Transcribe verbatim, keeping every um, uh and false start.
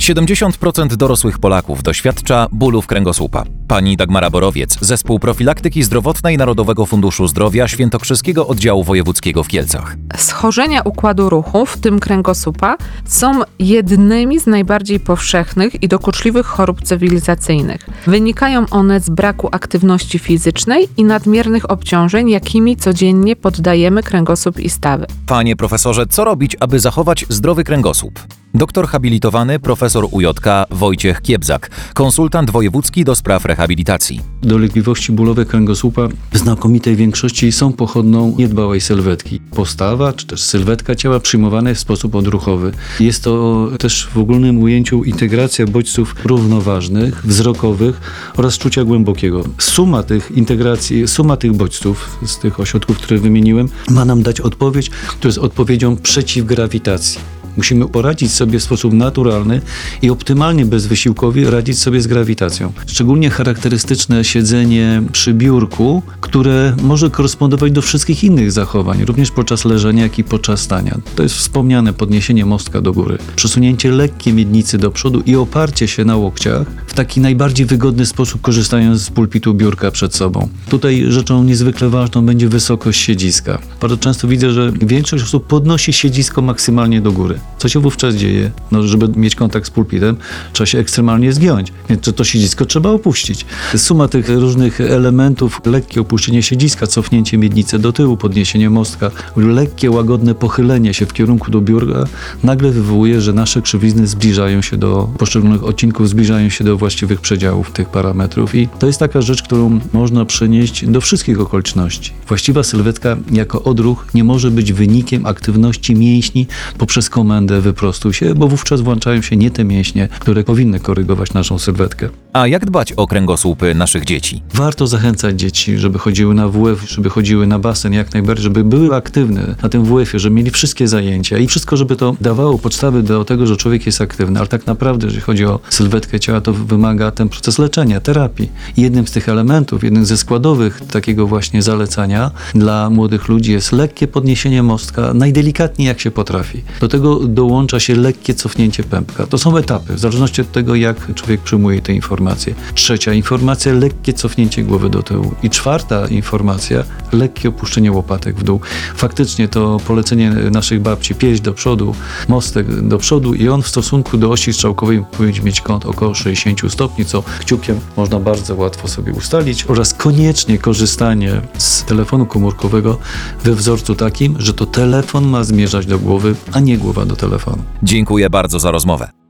siedemdziesiąt procent dorosłych Polaków doświadcza bólów kręgosłupa. Pani Dagmara Borowiec, Zespół Profilaktyki Zdrowotnej Narodowego Funduszu Zdrowia Świętokrzyskiego Oddziału Wojewódzkiego w Kielcach. Schorzenia układu ruchu, w tym kręgosłupa, są jednymi z najbardziej powszechnych i dokuczliwych chorób cywilizacyjnych. Wynikają one z braku aktywności fizycznej i nadmiernych obciążeń, jakimi codziennie poddajemy kręgosłup i stawy. Panie profesorze, co robić, aby zachować zdrowy kręgosłup? Doktor habilitowany profesor U J K Wojciech Kiebzak, konsultant wojewódzki do spraw rehabilitacji. Dolegliwości bólowe kręgosłupa w znakomitej większości są pochodną niedbałej sylwetki. Postawa czy też sylwetka ciała przyjmowane w sposób odruchowy. Jest to też w ogólnym ujęciu integracja bodźców równoważnych, wzrokowych oraz czucia głębokiego. Suma tych integracji, suma tych bodźców z tych ośrodków, które wymieniłem, ma nam dać odpowiedź, która jest odpowiedzią przeciw grawitacji. Musimy poradzić sobie w sposób naturalny i optymalnie bezwysiłkowi radzić sobie z grawitacją. Szczególnie charakterystyczne siedzenie przy biurku, które może korespondować do wszystkich innych zachowań, również podczas leżenia, jak i podczas stania. To jest wspomniane podniesienie mostka do góry, przesunięcie lekkie miednicy do przodu i oparcie się na łokciach w taki najbardziej wygodny sposób, korzystając z pulpitu biurka przed sobą. Tutaj rzeczą niezwykle ważną będzie wysokość siedziska. Bardzo często widzę, że większość osób podnosi siedzisko maksymalnie do góry. Co się wówczas dzieje? No, żeby mieć kontakt z pulpitem, trzeba się ekstremalnie zgiąć, więc to siedzisko trzeba opuścić. Suma tych różnych elementów, lekkie opuszczenie siedziska, cofnięcie miednicy do tyłu, podniesienie mostka, lekkie, łagodne pochylenie się w kierunku do biurka, nagle wywołuje, że nasze krzywizny zbliżają się do poszczególnych odcinków, zbliżają się do właściwych przedziałów tych parametrów i to jest taka rzecz, którą można przenieść do wszystkich okoliczności. Właściwa sylwetka jako odruch nie może być wynikiem aktywności mięśni poprzez komendę wyprostuj się, bo wówczas włączają się nie te mięśnie, które powinny korygować naszą sylwetkę. A jak dbać o kręgosłupy naszych dzieci? Warto zachęcać dzieci, żeby chodziły na W F, żeby chodziły na basen jak najbardziej, żeby były aktywne na tym W F-ie, żeby mieli wszystkie zajęcia i wszystko, żeby to dawało podstawy do tego, że człowiek jest aktywny. Ale tak naprawdę, jeżeli chodzi o sylwetkę ciała, to wymaga ten proces leczenia, terapii. I jednym z tych elementów, jednym ze składowych takiego właśnie zalecania dla młodych ludzi jest lekkie podniesienie mostka, najdelikatniej jak się potrafi. Do tego dołącza się lekkie cofnięcie pępka. To są etapy, w zależności od tego, jak człowiek przyjmuje te informacje. Trzecia informacja, lekkie cofnięcie głowy do tyłu. I czwarta informacja, lekkie opuszczenie łopatek w dół. Faktycznie to polecenie naszych babci, pieść do przodu, mostek do przodu i on w stosunku do osi strzałkowej powinien mieć kąt około sześćdziesiąt stopni, co kciukiem można bardzo łatwo sobie ustalić oraz koniecznie korzystanie z telefonu komórkowego we wzorcu takim, że to telefon ma zmierzać do głowy, a nie głowa do telefonu. Dziękuję bardzo za rozmowę.